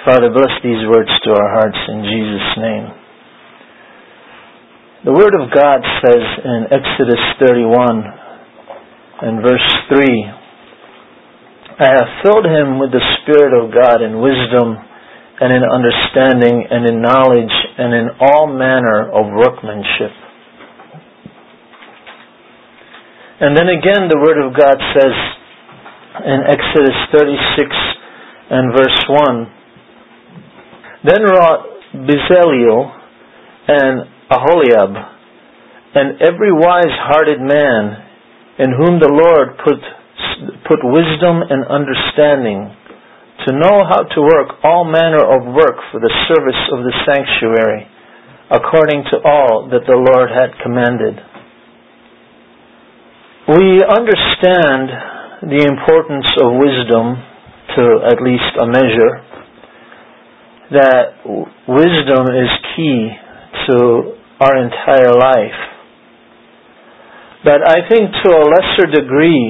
Father, bless these words to our hearts in Jesus' name. The Word of God says in Exodus 31 and verse 3, I have filled him with the Spirit of God in wisdom and in understanding and in knowledge and in all manner of workmanship. And then again the Word of God says in Exodus 36 and verse 1, Then wrought Bezaleel and Aholiab, and every wise-hearted man in whom the Lord put wisdom and understanding, to know how to work all manner of work for the service of the sanctuary, according to all that the Lord had commanded. We understand the importance of wisdom to at least a measure, that wisdom is key to our entire life. But I think to a lesser degree,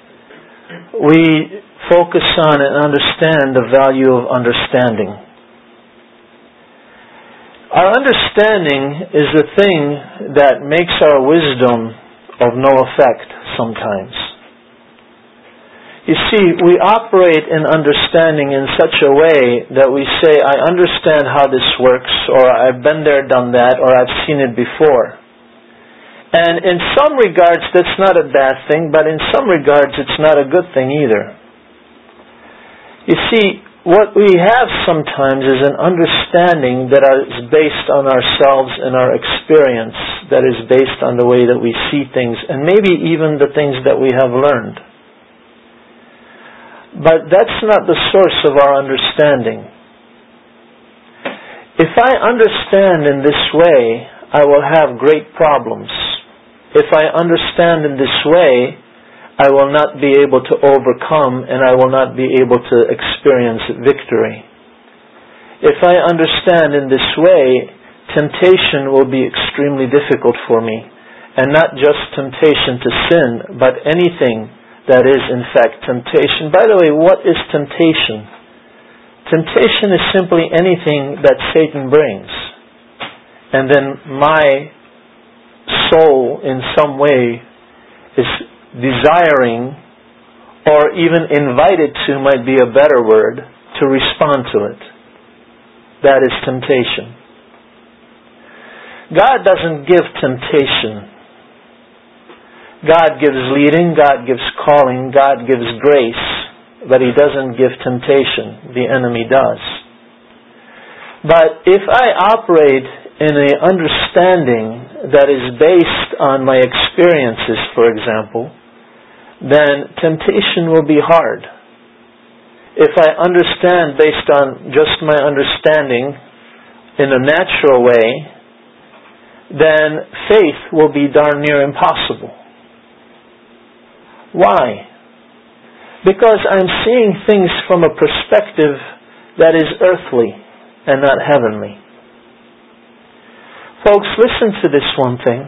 we focus on and understand the value of understanding. Our understanding is the thing that makes our wisdom of no effect sometimes. You see, we operate in understanding in such a way that we say, I understand how this works, or I've been there, done that, or I've seen it before. And in some regards, that's not a bad thing, but in some regards, it's not a good thing either. You see, what we have sometimes is an understanding that is based on ourselves and our experience, that is based on the way that we see things, and maybe even the things that we have learned. But that's not the source of our understanding. If I understand in this way, I will have great problems. If I understand in this way, I will not be able to overcome and I will not be able to experience victory. If I understand in this way, temptation will be extremely difficult for me. And not just temptation to sin, but anything that is in fact temptation. By the way, what is temptation? Temptation is simply anything that Satan brings. And then my soul in some way is desiring, or even invited to might be a better word, to respond to it. That is temptation. God doesn't give temptation. God gives leading, God gives calling, God gives grace, but He doesn't give temptation. The enemy does. But if I operate in an understanding that is based on my experiences, for example, then temptation will be hard. If I understand based on just my understanding in a natural way, then faith will be darn near impossible. Why? Because I'm seeing things from a perspective that is earthly and not heavenly. Folks, listen to this one thing.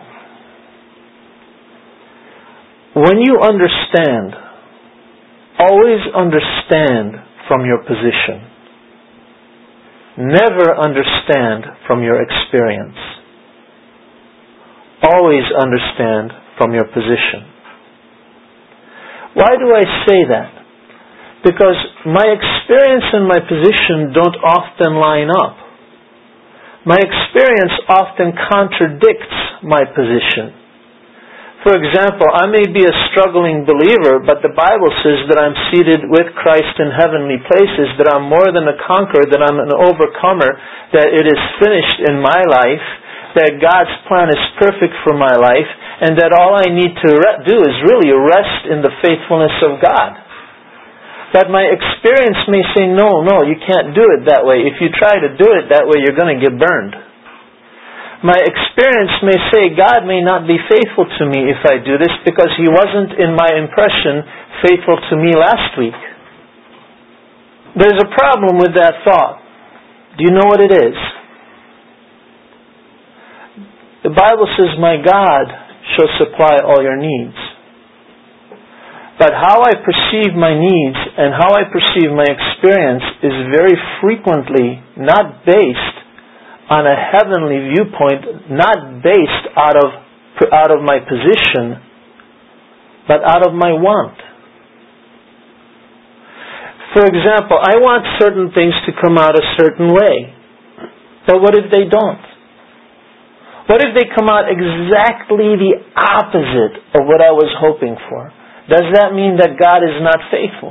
When you understand, always understand from your position. Never understand from your experience. Always understand from your position. Why do I say that? Because my experience and my position don't often line up. My experience often contradicts my position. For example, I may be a struggling believer, but the Bible says that I'm seated with Christ in heavenly places, that I'm more than a conqueror, that I'm an overcomer, that it is finished in my life, that God's plan is perfect for my life, and that all I need to do is really rest in the faithfulness of God. But my experience may say, no, you can't do it that way. If you try to do it that way, you're going to get burned. My experience may say, God may not be faithful to me if I do this because He wasn't, in my impression, faithful to me last week. There's a problem with that thought. Do you know what it is? The Bible says, my God shall supply all your needs. But how I perceive my needs and how I perceive my experience is very frequently not based on a heavenly viewpoint, not based out of my position, but out of my want. For example, I want certain things to come out a certain way. But what if they don't? What if they come out exactly the opposite of what I was hoping for? Does that mean that God is not faithful?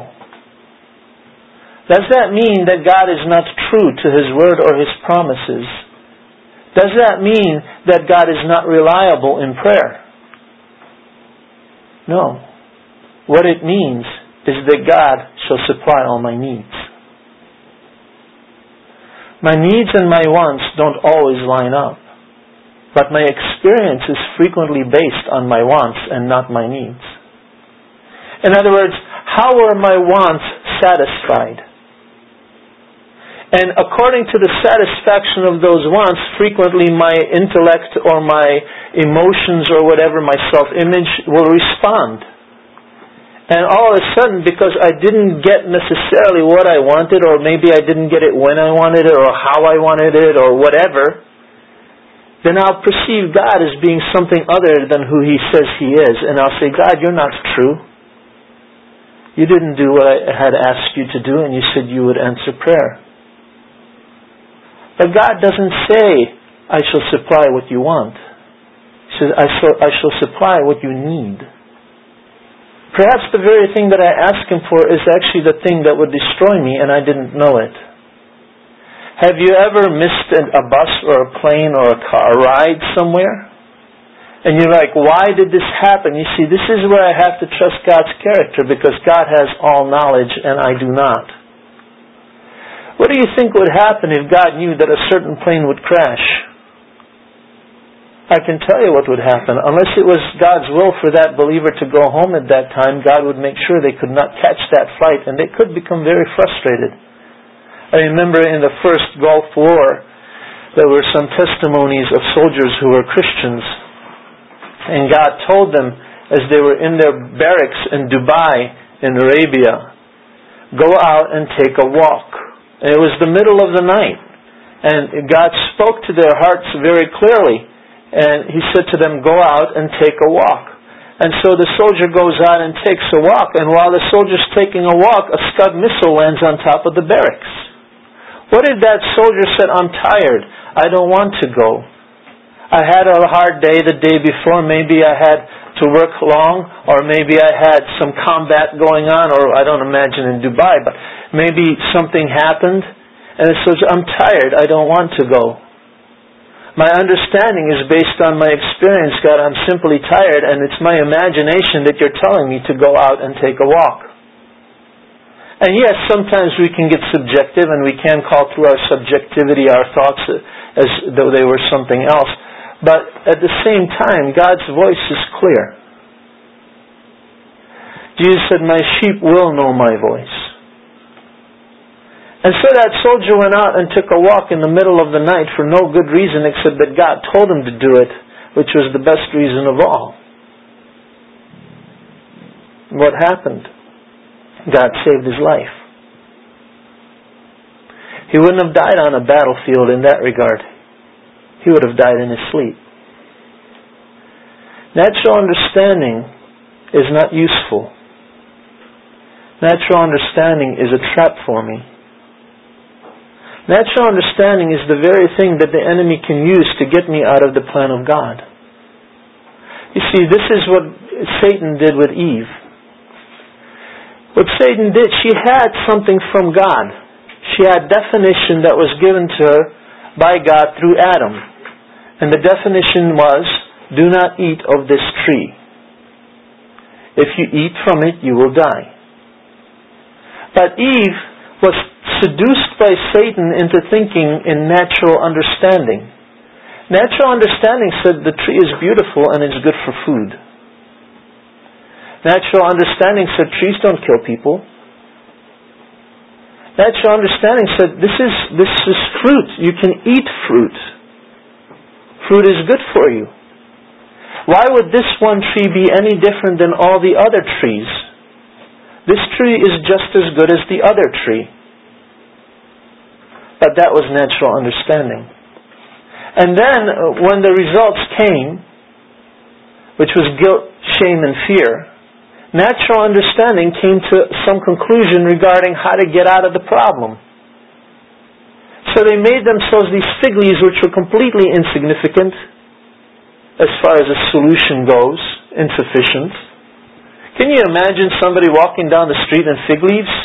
Does that mean that God is not true to His word or His promises? Does that mean that God is not reliable in prayer? No. What it means is that God shall supply all my needs. My needs and my wants don't always line up, but my experience is frequently based on my wants and not my needs. In other words, how were my wants satisfied? And according to the satisfaction of those wants, frequently my intellect or my emotions or whatever, my self-image will respond. And all of a sudden, because I didn't get necessarily what I wanted, or maybe I didn't get it when I wanted it, or how I wanted it, or whatever, then I'll perceive God as being something other than who He says He is. And I'll say, God, you're not true. You didn't do what I had asked you to do, and you said you would answer prayer. But God doesn't say, I shall supply what you want. He says, I shall supply what you need. Perhaps the very thing that I asked Him for is actually the thing that would destroy me, and I didn't know it. Have you ever missed a bus or a plane or a car ride somewhere? And you're like, why did this happen? You see, this is where I have to trust God's character, because God has all knowledge and I do not. What do you think would happen if God knew that a certain plane would crash? I can tell you what would happen. Unless it was God's will for that believer to go home at that time, God would make sure they could not catch that flight, and they could become very frustrated. I remember in the first Gulf War, there were some testimonies of soldiers who were Christians. And God told them, as they were in their barracks in Dubai, in Arabia, go out and take a walk. And it was the middle of the night. And God spoke to their hearts very clearly. And He said to them, go out and take a walk. And so the soldier goes out and takes a walk. And while the soldier's taking a walk, a Scud missile lands on top of the barracks. What if that soldier said, I'm tired, I don't want to go. I had a hard day the day before. Maybe I had to work long, or maybe I had some combat going on, or I don't imagine in Dubai, but maybe something happened, and it says, I'm tired, I don't want to go. My understanding is based on my experience, God, I'm simply tired, and it's my imagination that you're telling me to go out and take a walk. And yes, sometimes we can get subjective, and we can call through our subjectivity our thoughts as though they were something else. But at the same time, God's voice is clear. Jesus said, my sheep will know my voice. And so that soldier went out and took a walk in the middle of the night for no good reason except that God told him to do it, which was the best reason of all. What happened? God saved his life. He wouldn't have died on a battlefield in that regard. He would have died in his sleep. Natural understanding is not useful. Natural understanding is a trap for me. Natural understanding is the very thing that the enemy can use to get me out of the plan of God. You see, this is what Satan did with Eve. What Satan did, she had something from God. She had definition that was given to her by God through Adam. And the definition was, do not eat of this tree. If you eat from it, you will die. But Eve was seduced by Satan into thinking in natural understanding. Natural understanding said the tree is beautiful and it's good for food. Natural understanding said trees don't kill people. Natural understanding said this is fruit. You can eat fruit. Fruit is good for you. Why would this one tree be any different than all the other trees? This tree is just as good as the other tree. But that was natural understanding. And then when the results came, which was guilt, shame, and fear, natural understanding came to some conclusion regarding how to get out of the problem. So they made themselves these fig leaves which were completely insignificant as far as a solution goes, insufficient. Can you imagine somebody walking down the street in fig leaves?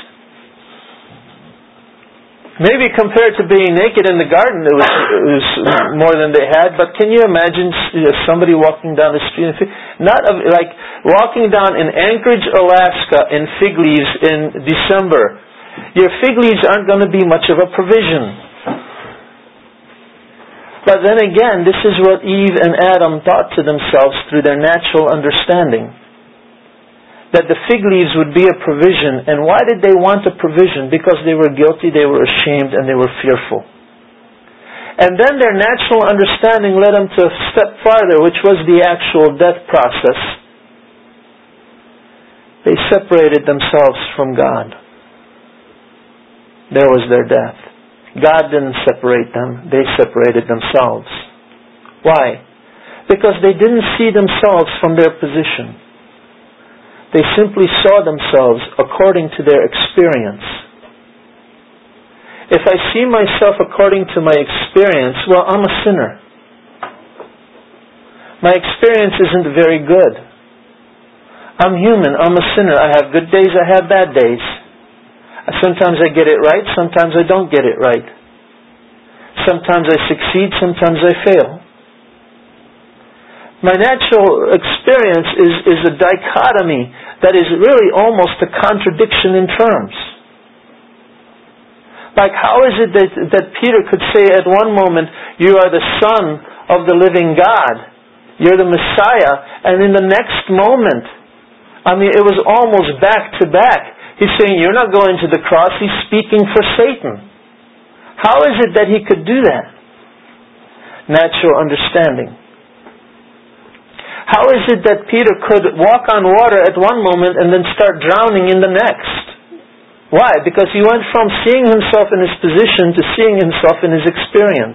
Maybe compared to being naked in the garden, it was more than they had. But can you imagine somebody walking down the street in fig? Not like walking down in Anchorage, Alaska, in fig leaves in December. Your fig leaves aren't going to be much of a provision. But then again, this is what Eve and Adam thought to themselves through their natural understanding. That the fig leaves would be a provision. And why did they want a provision? Because they were guilty, they were ashamed, and they were fearful. And then their natural understanding led them to a step farther, which was the actual death process. They separated themselves from God. There was their death. God didn't separate them, they separated themselves. Why? Because they didn't see themselves from their position. They simply saw themselves according to their experience. If I see myself according to my experience, well, I'm a sinner. My experience isn't very good. I'm human, I'm a sinner. I have good days, I have bad days. Sometimes I get it right, sometimes I don't get it right. Sometimes I succeed, sometimes I fail. My natural experience is a dichotomy that is really almost a contradiction in terms. Like how is it that Peter could say at one moment, you are the Son of the living God, you're the Messiah, and in the next moment, it was almost back to back. He's saying, you're not going to the cross, he's speaking for Satan. How is it that he could do that? Natural understanding. How is it that Peter could walk on water at one moment and then start drowning in the next? Why? Because he went from seeing himself in his position to seeing himself in his experience.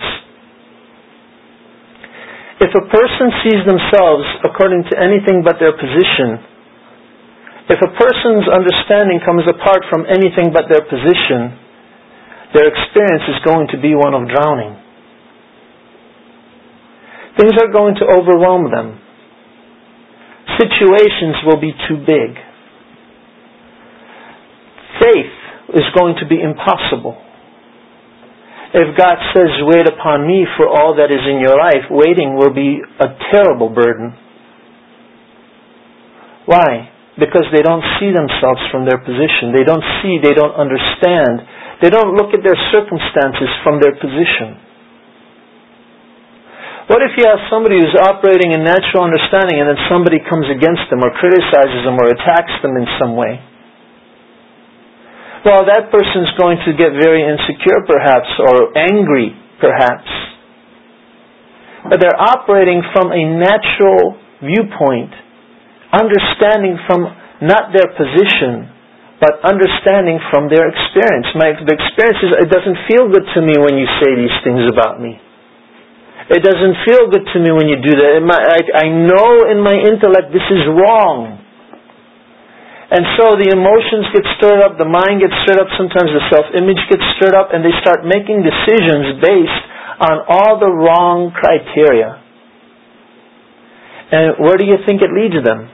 If a person sees themselves according to anything but their position, if a person's understanding comes apart from anything but their position, their experience is going to be one of drowning. Things are going to overwhelm them. Situations will be too big. Faith is going to be impossible. If God says, wait upon me for all that is in your life, waiting will be a terrible burden. Why? Because they don't see themselves from their position. They don't see, they don't understand. They don't look at their circumstances from their position. What if you have somebody who's operating in natural understanding and then somebody comes against them or criticizes them or attacks them in some way? Well, that person's going to get very insecure perhaps or angry perhaps. But they're operating from a natural viewpoint, understanding from not their position, but understanding from their experience. The experience is, it doesn't feel good to me when you say these things about me. It doesn't feel good to me when you do that. I know in my intellect this is wrong. And so the emotions get stirred up, the mind gets stirred up, sometimes the self-image gets stirred up, and they start making decisions based on all the wrong criteria. And where do you think it leads them?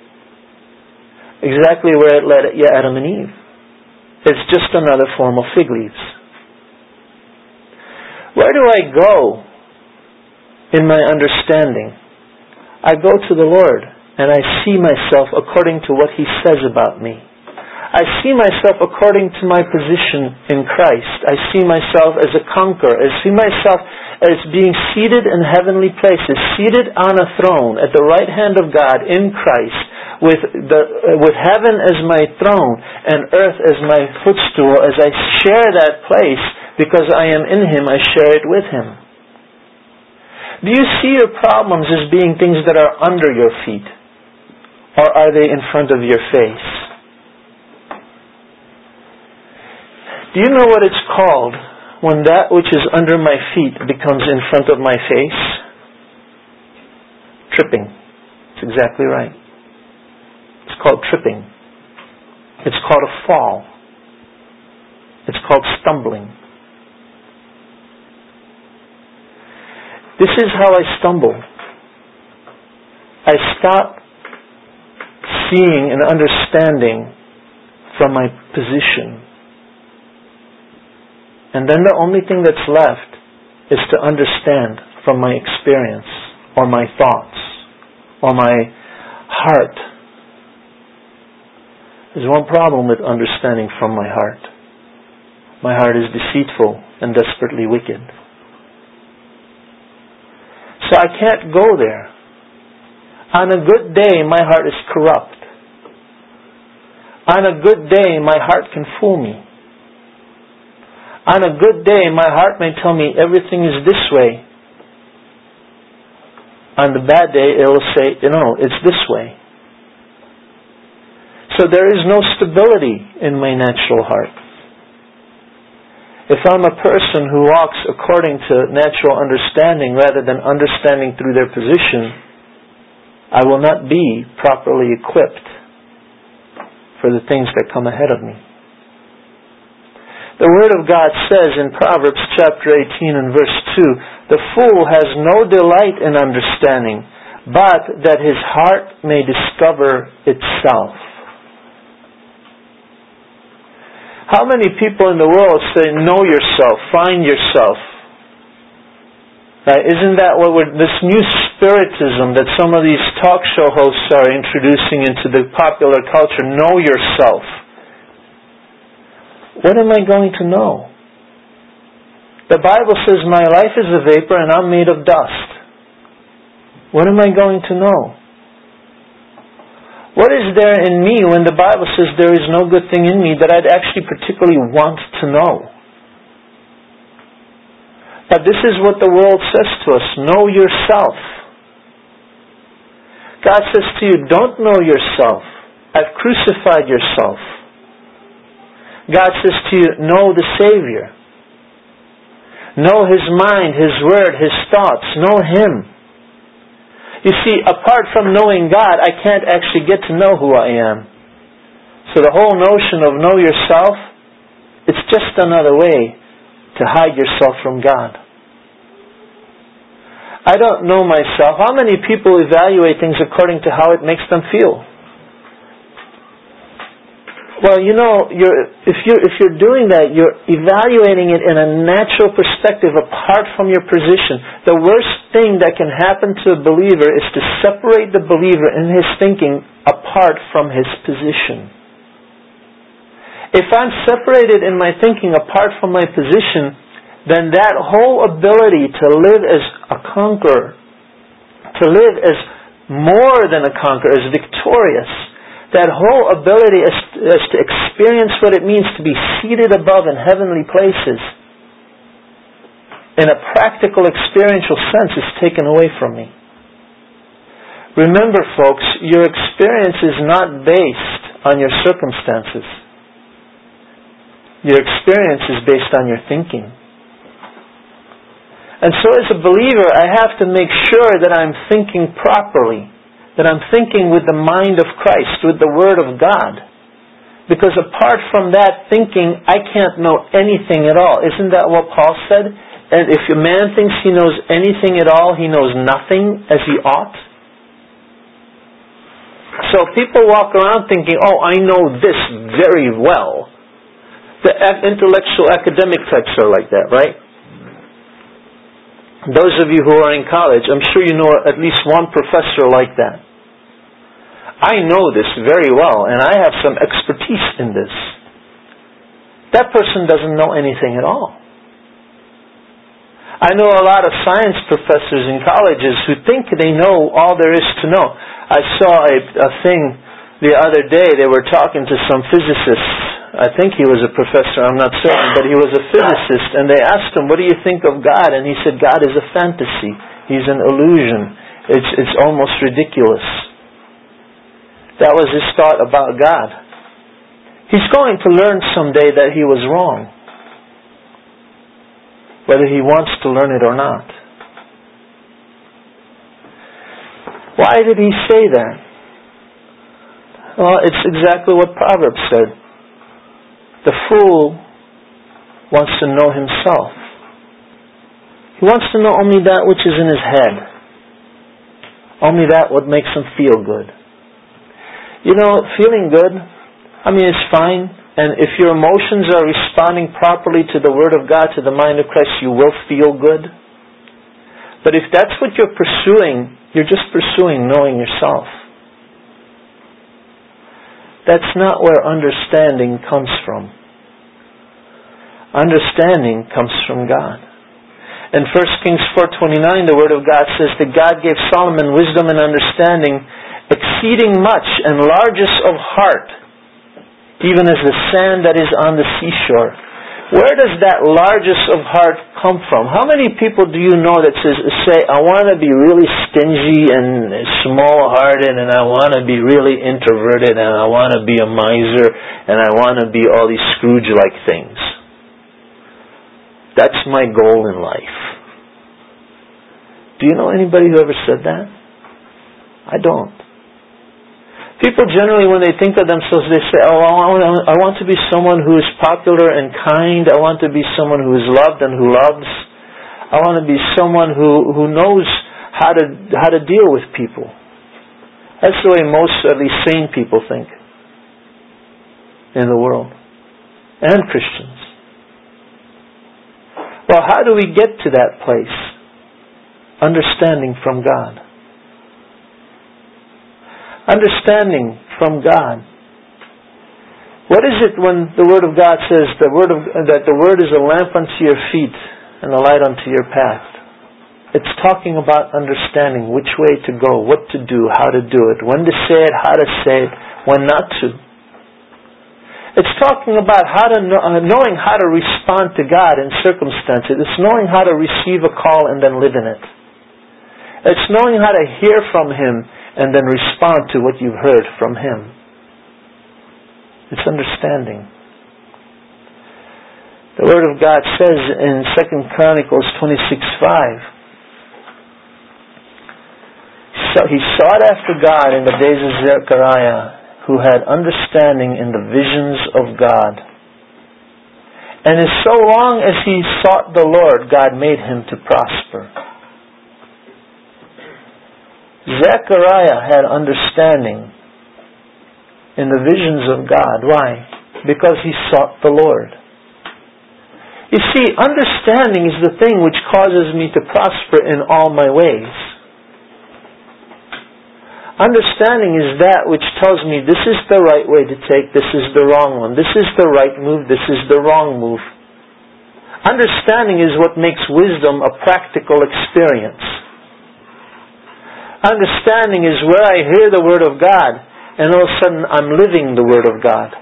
Exactly where it led Adam and Eve. It's just another form of fig leaves. Where do I go in my understanding? I go to the Lord and I see myself according to what He says about me. I see myself according to my position in Christ. I see myself as a conqueror. I see myself as being seated in heavenly places, seated on a throne at the right hand of God in Christ, with heaven as my throne and earth as my footstool. As I share that place, because I am in Him, I share it with Him. Do you see your problems as being things that are under your feet? Or are they in front of your face? Do you know what it's called when that which is under my feet becomes in front of my face? Tripping. It's exactly right. It's called tripping. It's called a fall. It's called stumbling. This is how I stumble. I stop seeing and understanding from my position. And then the only thing that's left is to understand from my experience, or my thoughts, or my heart. There's one problem with understanding from my heart. My heart is deceitful and desperately wicked. So I can't go there. On a good day, my heart is corrupt. On a good day, my heart can fool me. On a good day, my heart may tell me everything is this way. On the bad day, it will say, no, it's this way. So there is no stability in my natural heart. If I'm a person who walks according to natural understanding rather than understanding through their position, I will not be properly equipped for the things that come ahead of me. The Word of God says in Proverbs chapter 18 and verse 2, "The fool has no delight in understanding, but that his heart may discover itself." How many people in the world say, know yourself, find yourself? Right? Isn't that what this new spiritism that some of these talk show hosts are introducing into the popular culture, know yourself. What am I going to know? The Bible says my life is a vapor and I'm made of dust. What am I going to know? What is there in me when the Bible says there is no good thing in me that I'd actually particularly want to know? But this is what the world says to us. Know yourself. God says to you, don't know yourself. I've crucified yourself. God says to you, know the Savior. Know His mind, His word, His thoughts. Know Him. You see, apart from knowing God, I can't actually get to know who I am. So the whole notion of know yourself, it's just another way to hide yourself from God. I don't know myself. How many people evaluate things according to how it makes them feel? Well, you know, if you're doing that, you're evaluating it in a natural perspective apart from your position. The worst thing that can happen to a believer is to separate the believer in his thinking apart from his position. If I'm separated in my thinking apart from my position, then that whole ability to live as a conqueror, to live as more than a conqueror, as victorious, that whole ability is to experience what it means to be seated above in heavenly places, in a practical experiential sense, is taken away from me. Remember, folks, your experience is not based on your circumstances. Your experience is based on your thinking. And so as a believer, I have to make sure that I'm thinking properly, that I'm thinking with the mind of Christ, with the Word of God. Because apart from that thinking, I can't know anything at all. Isn't that what Paul said? And if a man thinks he knows anything at all, he knows nothing as he ought. So people walk around thinking, oh, I know this very well. The intellectual academic types are like that, right? Those of you who are in college, I'm sure you know at least one professor like that. I know this very well, and I have some expertise in this. That person doesn't know anything at all. I know a lot of science professors in colleges who think they know all there is to know. I saw a thing the other day. They were talking to some physicists. I think he was a professor, I'm not certain, but he was a physicist, and they asked him, what do you think of God? And he said, God is a fantasy. He's an illusion. It's almost ridiculous. That was his thought about God. He's going to learn someday that he was wrong. whether he wants to learn it or not. Why did he say that? Well, it's exactly what Proverbs said. The fool wants to know himself. He wants to know only that which is in his head. Only that what makes him feel good. You know, feeling good, it's fine. And if your emotions are responding properly to the Word of God, to the mind of Christ, you will feel good. But if that's what you're pursuing, you're just pursuing knowing yourself. That's not where understanding comes from. Understanding comes from God. In 1 Kings 4:29, the Word of God says that God gave Solomon wisdom and understanding, exceeding much and largest of heart, even as the sand that is on the seashore. Where does that largest of heart come from? How many people do you know that say, I want to be really stingy and small-hearted, and I want to be really introverted, and I want to be a miser, and I want to be all these Scrooge-like things? That's my goal in life. Do you know anybody who ever said that? I don't. People generally, when they think of themselves, they say, I want to be someone who is popular and kind. I want to be someone who is loved and who loves. I want to be someone who knows how to deal with people. That's the way most, at least sane people think in the world. And Christians. Well, how do we get to that place? Understanding from God. Understanding from God. What is it when the Word of God says that the Word is a lamp unto your feet and a light unto your path? It's talking about understanding which way to go, what to do, how to do it, when to say it, how to say it, when not to. It's talking about knowing how to respond to God in circumstances. It's knowing how to receive a call and then live in it. It's knowing how to hear from Him and then respond to what you've heard from Him. It's understanding. The Word of God says in 2 Chronicles 26:5, so he sought after God in the days of Zechariah, who had understanding in the visions of God. And as so long as he sought the Lord, God made him to prosper. Zechariah had understanding in the visions of God. Why? Because he sought the Lord. You see, understanding is the thing which causes me to prosper in all my ways. Understanding is that which tells me this is the right way to take, this is the wrong one, this is the right move, this is the wrong move. Understanding is what makes wisdom a practical experience. Understanding is where I hear the Word of God and all of a sudden I'm living the Word of God.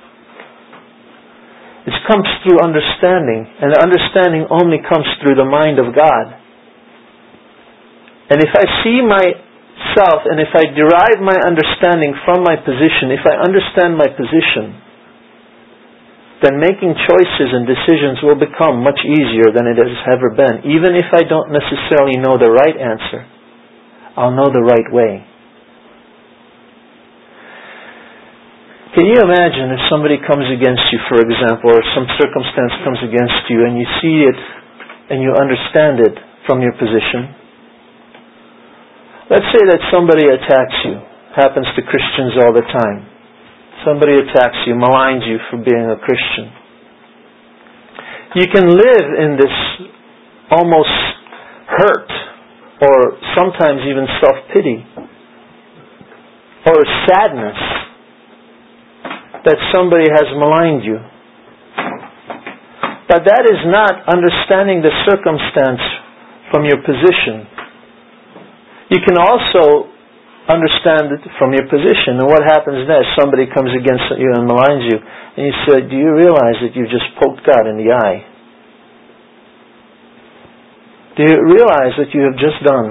It comes through understanding, and the understanding only comes through the mind of God. And if I see myself and if I derive my understanding from my position, if I understand my position, then making choices and decisions will become much easier than it has ever been. Even if I don't necessarily know the right answer, I'll know the right way. Can you imagine if somebody comes against you, for example, or some circumstance comes against you and you see it and you understand it from your position? Let's say that somebody attacks you. Happens to Christians all the time. Somebody attacks you, maligns you for being a Christian. You can live in this almost hurt, or sometimes even self-pity, or sadness that somebody has maligned you. But that is not understanding the circumstance from your position. You can also understand it from your position. And what happens next? Somebody comes against you and maligns you, and you say, do you realize that you've just poked God in the eye? Do you realize what you have just done?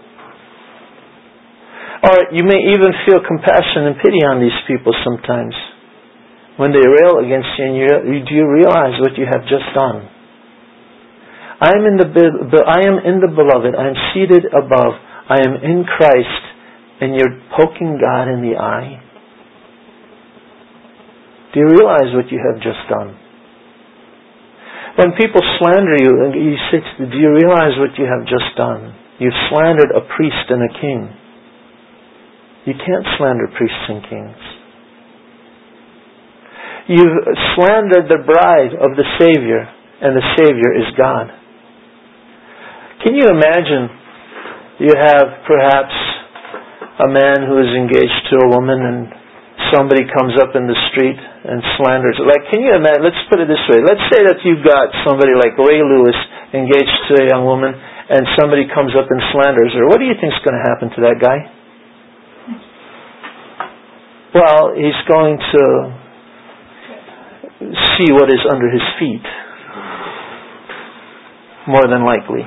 Or you may even feel compassion and pity on these people sometimes. When they rail against you, and do you realize what you have just done? I am in the Beloved. I am seated above. I am in Christ, and you're poking God in the eye. Do you realize what you have just done? When people slander you, and you say, do you realize what you have just done? You've slandered a priest and a king. You can't slander priests and kings. You've slandered the bride of the Savior, and the Savior is God. Can you imagine you have perhaps a man who is engaged to a woman and somebody comes up in the street and slanders it. Like, can you imagine, let's put it this way. Let's say that you've got somebody like Ray Lewis engaged to a young woman and somebody comes up and slanders her. What do you think is going to happen to that guy? Well, he's going to see what is under his feet. More than likely.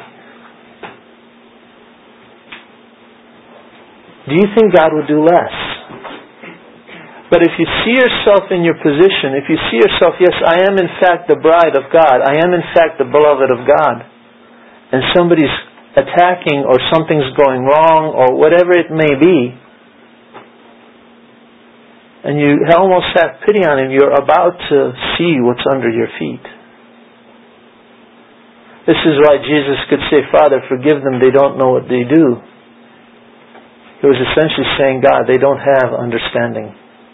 Do you think God would do less? But if you see yourself in your position, if you see yourself, yes, I am in fact the bride of God, I am in fact the beloved of God, and somebody's attacking or something's going wrong or whatever it may be, and you almost have pity on him, you're about to see what's under your feet. This is why Jesus could say, Father, forgive them, they don't know what they do. He was essentially saying, God, they don't have understanding.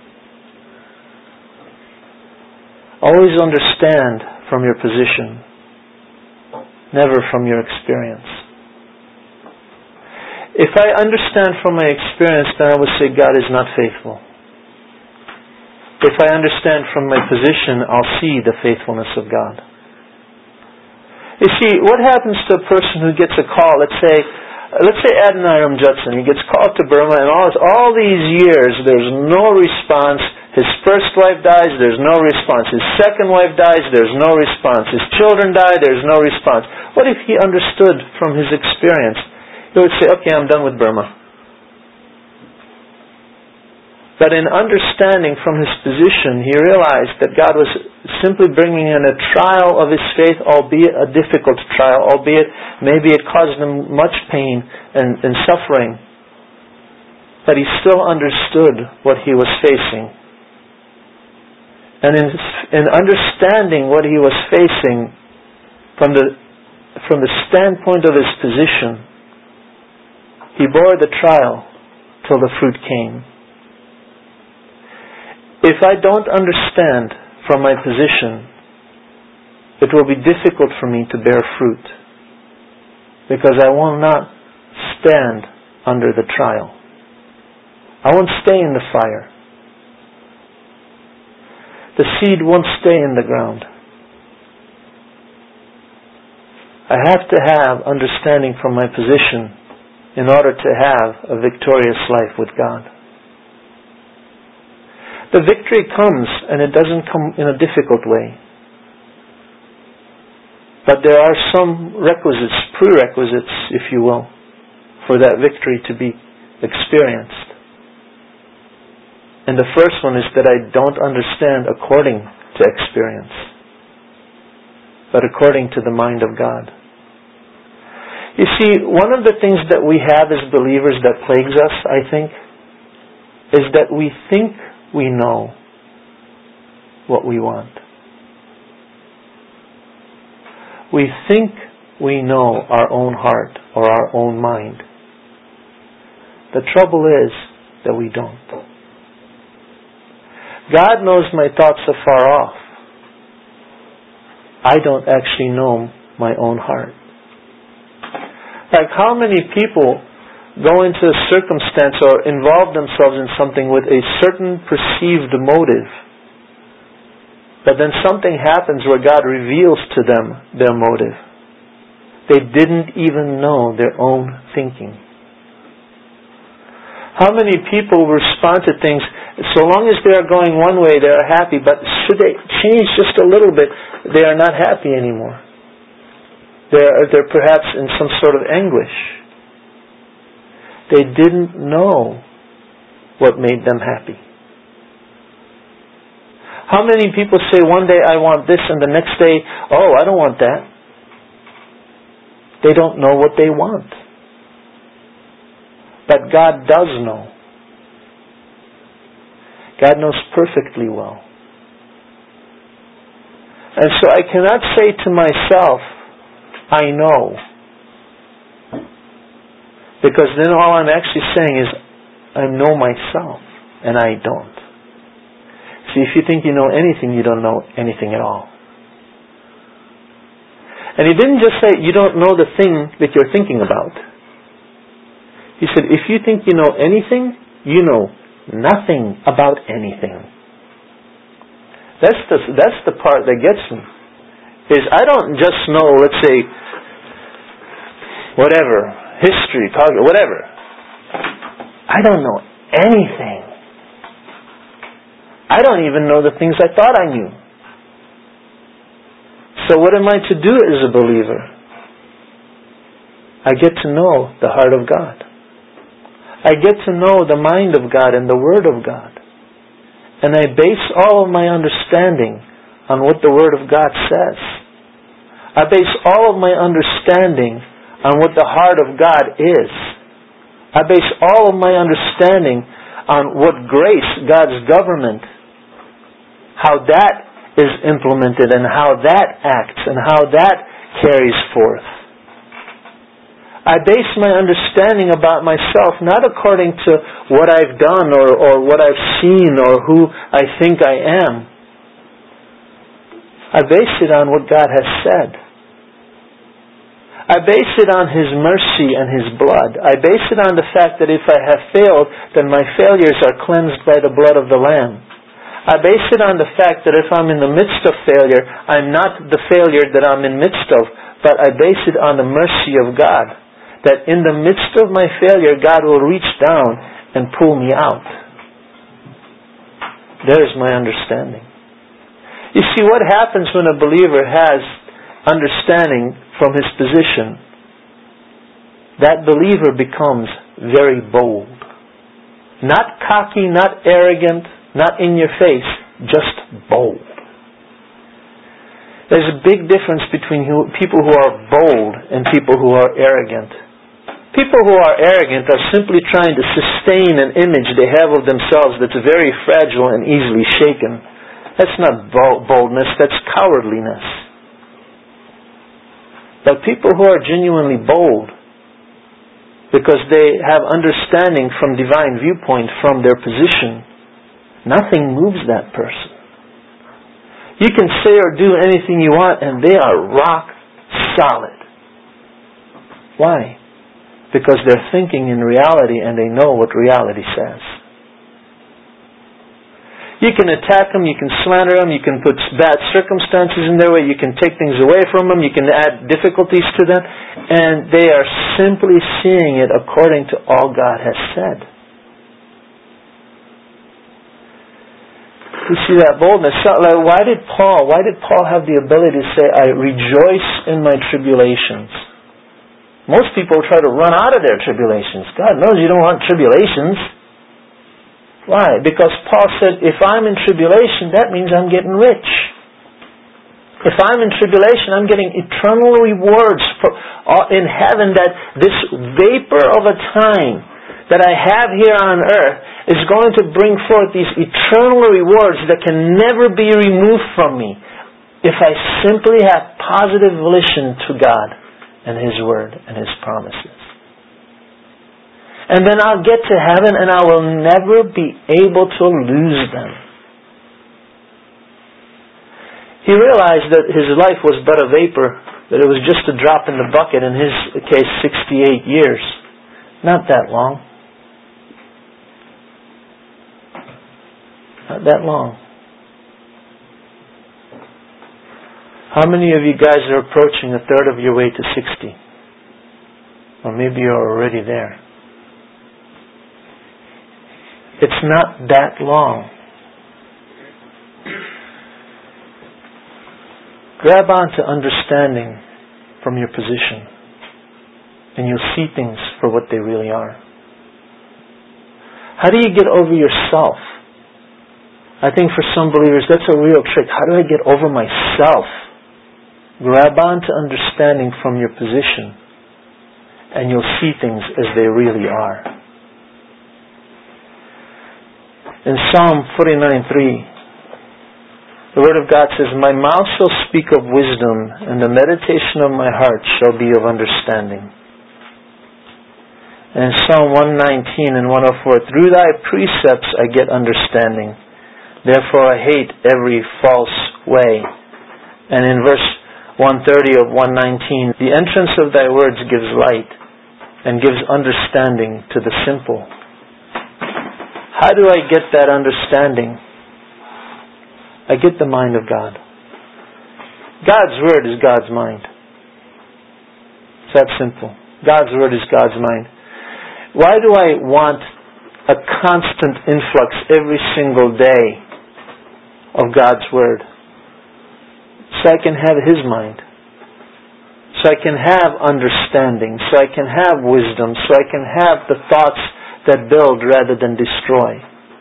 Always understand from your position, never from your experience. If I understand from my experience, then I would say God is not faithful. If I understand from my position, I'll see the faithfulness of God. You see, what happens to a person who gets a call, let's say Adoniram Judson, he gets called to Burma, and all these years there's no response. His first wife dies, there's no response. His second wife dies, there's no response. His children die, there's no response. What if he understood from his experience? He would say, okay, I'm done with Burma. But in understanding from his position, he realized that God was simply bringing in a trial of his faith, albeit a difficult trial, albeit maybe it caused him much pain and suffering. But he still understood what he was facing. And in understanding what he was facing from the standpoint of his position, he bore the trial till the fruit came. If I don't understand from my position, it will be difficult for me to bear fruit, because I will not stand under the trial. I won't stay in the fire. The seed won't stay in the ground. I have to have understanding from my position in order to have a victorious life with God. The victory comes, and it doesn't come in a difficult way. But there are some prerequisites, if you will, for that victory to be experienced. And the first one is that I don't understand according to experience, but according to the mind of God. You see, one of the things that we have as believers that plagues us, I think, is that we think we know what we want. We think we know our own heart or our own mind. The trouble is that we don't. God knows my thoughts afar off. I don't actually know my own heart. Like, how many people go into a circumstance or involve themselves in something with a certain perceived motive, but then something happens where God reveals to them their motive. They didn't even know their own thinking. How many people respond to things, so long as they are going one way, they are happy, but should they change just a little bit, they are not happy anymore. They're perhaps in some sort of anguish. They didn't know what made them happy. How many people say one day I want this and the next day, oh, I don't want that. They don't know what they want. But God does know. God knows perfectly well. And so I cannot say to myself, I know. Because then all I'm actually saying is, I know myself, and I don't. See, if you think you know anything, you don't know anything at all. And He didn't just say, you don't know the thing that you're thinking about. He said, if you think you know anything, you know nothing about anything. That's the part that gets me. Is I don't just know, let's say, whatever, history, whatever. I don't know anything. I don't even know the things I thought I knew. So what am I to do as a believer? I get to know the heart of God. I get to know the mind of God and the Word of God. And I base all of my understanding on what the Word of God says. I base all of my understanding on what the heart of God is. I base all of my understanding on what grace, God's government, how that is implemented and how that acts and how that carries forth. I base my understanding about myself not according to what I've done or what I've seen or who I think I am. I base it on what God has said. I base it on His mercy and His blood. I base it on the fact that if I have failed, then my failures are cleansed by the blood of the Lamb. I base it on the fact that if I'm in the midst of failure, I'm not the failure that I'm in midst of, but I base it on the mercy of God. That in the midst of my failure, God will reach down and pull me out. There's my understanding. You see, what happens when a believer has understanding from his position? That believer becomes very bold. Not cocky, not arrogant, not in your face, just bold. There's a big difference between people who are bold and people who are arrogant. People who are arrogant are simply trying to sustain an image they have of themselves that's very fragile and easily shaken. That's not boldness, that's cowardliness. But people who are genuinely bold, because they have understanding from divine viewpoint, from their position, nothing moves that person. You can say or do anything you want and they are rock solid. Why? Because they're thinking in reality and they know what reality says. You can attack them, you can slander them, you can put bad circumstances in their way, you can take things away from them, you can add difficulties to them, and they are simply seeing it according to all God has said. You see that boldness. So, why did Paul have the ability to say, I rejoice in my tribulations? Most people try to run out of their tribulations. God knows you don't want tribulations. Why? Because Paul said, if I'm in tribulation, that means I'm getting rich. If I'm in tribulation, I'm getting eternal rewards in heaven, that this vapor of a time that I have here on earth is going to bring forth these eternal rewards that can never be removed from me if I simply have positive volition to God and His Word and His promises. And then I'll get to heaven and I will never be able to lose them. He realized that his life was but a vapor, that it was just a drop in the bucket, in his case 68 years. Not that long. Not that long. How many of you guys are approaching a third of your way to 60? Or maybe you're already there. It's not that long. Grab on to understanding from your position, and you'll see things for what they really are. How do you get over yourself? I think for some believers that's a real trick. How do I get over myself? Grab on to understanding from your position and you'll see things as they really are. In Psalm 49:3, the Word of God says, "My mouth shall speak of wisdom, and the meditation of my heart shall be of understanding." And in Psalm 119 and 104, "Through thy precepts I get understanding. Therefore I hate every false way." And in verse 130 of 119, "The entrance of thy words gives light, and gives understanding to the simple." How do I get that understanding? I get the mind of God. God's Word is God's mind. It's that simple. God's Word is God's mind. Why do I want a constant influx every single day of God's Word? So I can have His mind. So I can have understanding. So I can have wisdom. So I can have the thoughts that build rather than destroy.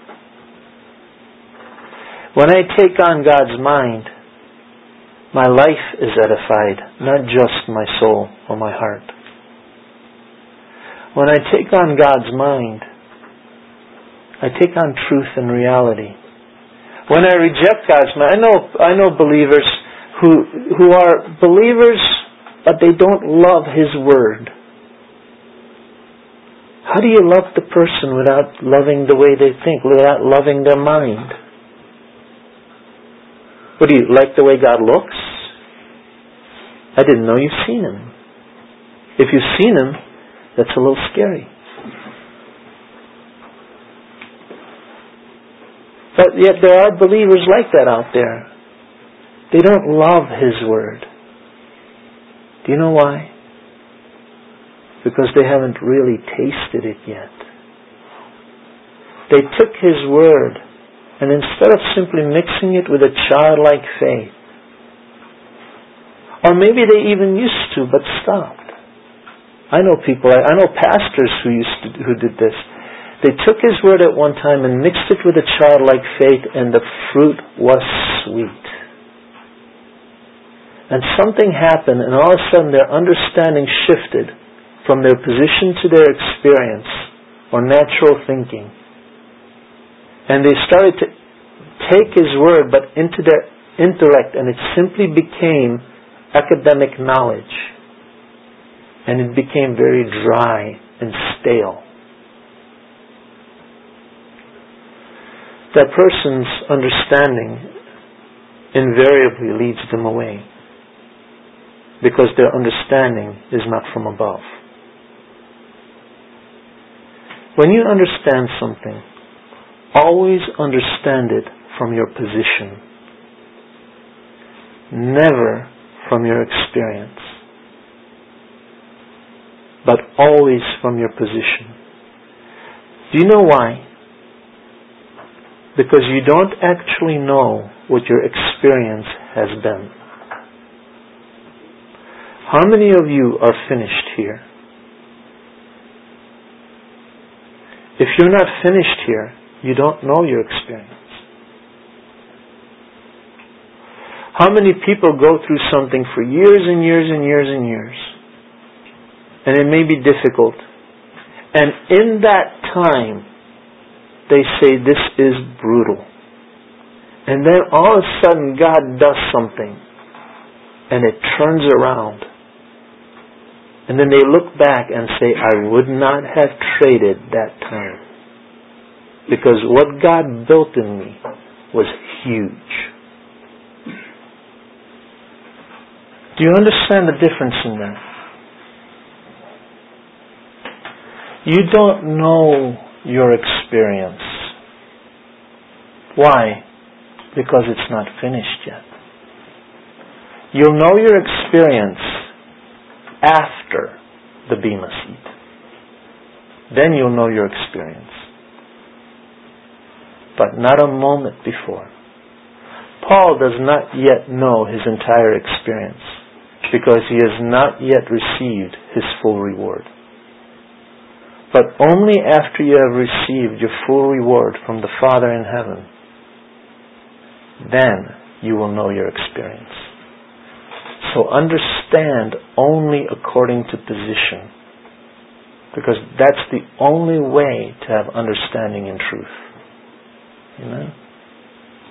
When I take on God's mind, my life is edified, not just my soul or my heart. When I take on God's mind, I take on truth and reality. When I reject God's mind, I know believers who are believers, but they don't love His Word. How do you love the person without loving the way they think, without loving their mind? What do you like the way God looks? I didn't know you've seen Him. If you've seen Him, that's a little scary. But yet there are believers like that out there. They don't love His Word. Do you know why? Because they haven't really tasted it yet. They took His Word, and instead of simply mixing it with a childlike faith, or maybe they even used to but stopped. I know pastors who did this. They took His Word at one time and mixed it with a childlike faith, and the fruit was sweet. And something happened, and all of a sudden their understanding shifted from their position to their experience or natural thinking. And they started to take His Word but into their intellect, and it simply became academic knowledge. And it became very dry and stale. That person's understanding invariably leads them away, because their understanding is not from above. When you understand something, always understand it from your position, never from your experience, but always from your position. Do you know why? Because you don't actually know what your experience has been. How many of you are finished here? If you're not finished here, you don't know your experience. How many people go through something for years and years and years and years, and it may be difficult, and in that time they say, "This is brutal," and then all of a sudden God does something and it turns around, and then they look back and say, "I would not have traded that time, because what God built in me was huge." Do you understand the difference in that? You don't know your experience. Why? Because it's not finished yet. You'll know your experience after the Bema seat. Then you'll know your experience. But not a moment before. Paul does not yet know his entire experience, because he has not yet received his full reward. But only after you have received your full reward from the Father in heaven, then you will know your experience. So understand only according to position. Because that's the only way to have understanding and truth. Amen?